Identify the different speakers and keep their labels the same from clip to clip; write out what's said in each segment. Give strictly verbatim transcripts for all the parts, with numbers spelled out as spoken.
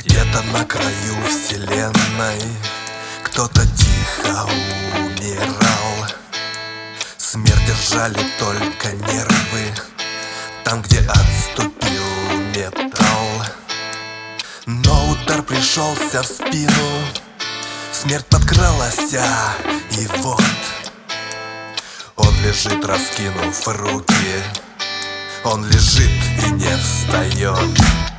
Speaker 1: Где-то на краю вселенной кто-то тихо умирал. Смерть держали только нервы, там, где отступил металл. Но удар пришелся в спину, смерть подкралась, и вот он лежит, раскинув руки. Он лежит и не встает.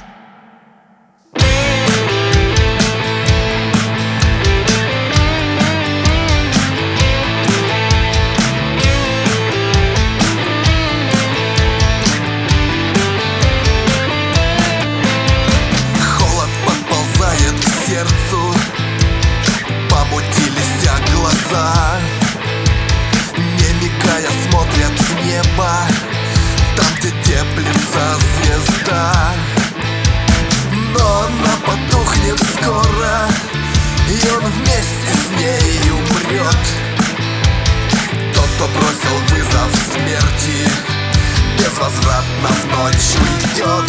Speaker 1: Холод подползает к сердцу, помутились глаза. Не мигая смотрят в небо, там, где теплится звезда. Но она потухнет скоро, и он вместе с ней умрет. Тот, кто бросил вызов смерти, безвозвратно в ночь уйдет.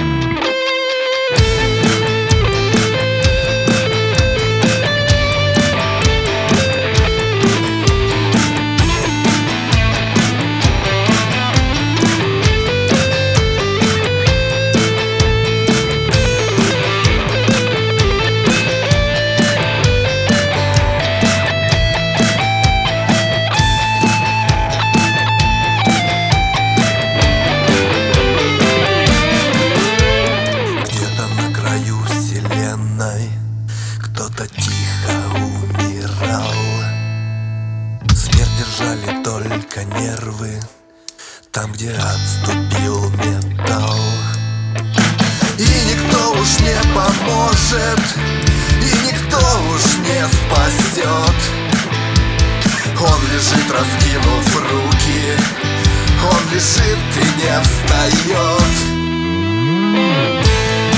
Speaker 1: Кто-то тихо умирал. Смерть держали только нервы, там, где отступил металл. И никто уж не поможет, и никто уж не спасет. Он лежит, раскинув руки, он лежит и не встает.